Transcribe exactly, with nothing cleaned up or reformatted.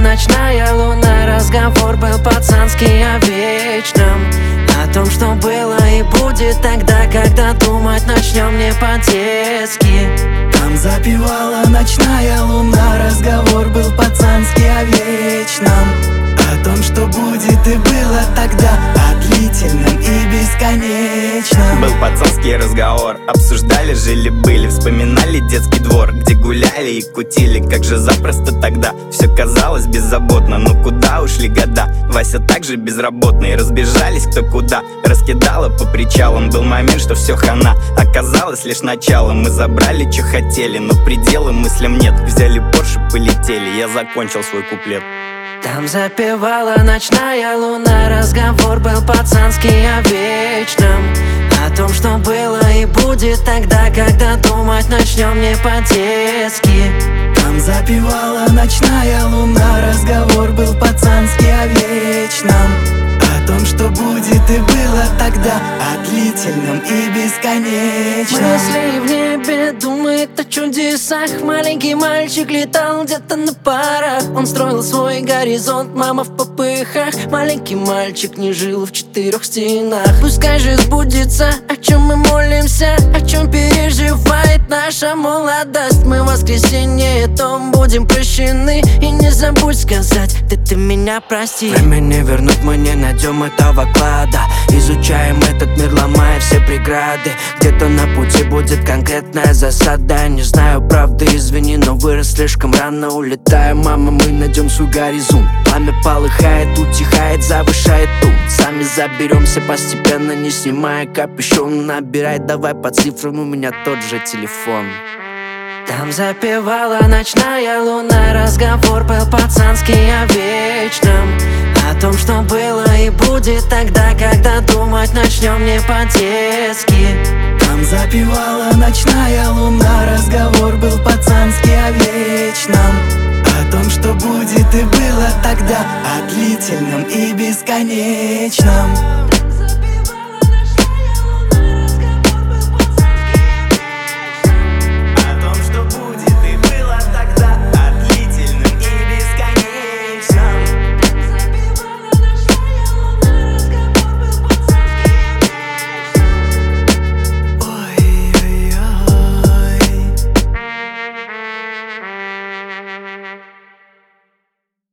ночная луна, разговор был пацанский о вечном, о том, что было и будет тогда, когда думать начнем не по-детски. Там запевала ночная луна, разговор был пацанский о вечном, о том, что будет и было тогда, о длительном и бесконечном. Был пацанский разговор, обсуждали, жили-были, вспоминали детский двор, где гуляли и кутили. Как же запросто тогда все казалось беззаботно, но куда ушли года? Вася также безработный, разбежались кто куда, раскидала по причалам. Был момент, что все хана, оказалось лишь началом. Мы забрали, что хотели, но предела мыслям нет. Взяли Порше, полетели, я закончил свой куплет. Там запевала ночная луна, разговор был пацанский о вечном, о том, что было и будет тогда, когда думать начнем не по-детски. Там запевала ночная луна, разговор был пацанский о вечном, о том, что будет и было тогда, о длительном и бесконечном. Мысли в небе, думает о чудесах. Маленький мальчик летал где-то на парах. Он строил свой горизонт, мама в попыхах. Маленький мальчик не жил в четырех стенах. Пускай же сбудется, о чем мы молимся, о чем переживает наша молодость. Мы в воскресенье том будем прощены. И не забудь сказать: ты, ты меня прости. Время не вернуть, мы не найдем этого клада. Изучаем этот мир, ломая все преграды. Где-то на пути будет конкретная засада. Не знаю правды, извини, но вырос слишком рано. Улетаем, мама, мы найдем свой горизонт. Пламя полыхает, утихает, завышает тон. Сами заберемся постепенно, не снимая капюшон. Набирай давай по цифрам, у меня тот же телефон. Там запевала ночная луна, разговор был пацанский о вечном, о том, что было и будет тогда, когда думать начнем не по-детски. Там запевала ночная луна, разговор был пацанский о вечном, о том, что будет и было тогда, о длительном и бесконечном.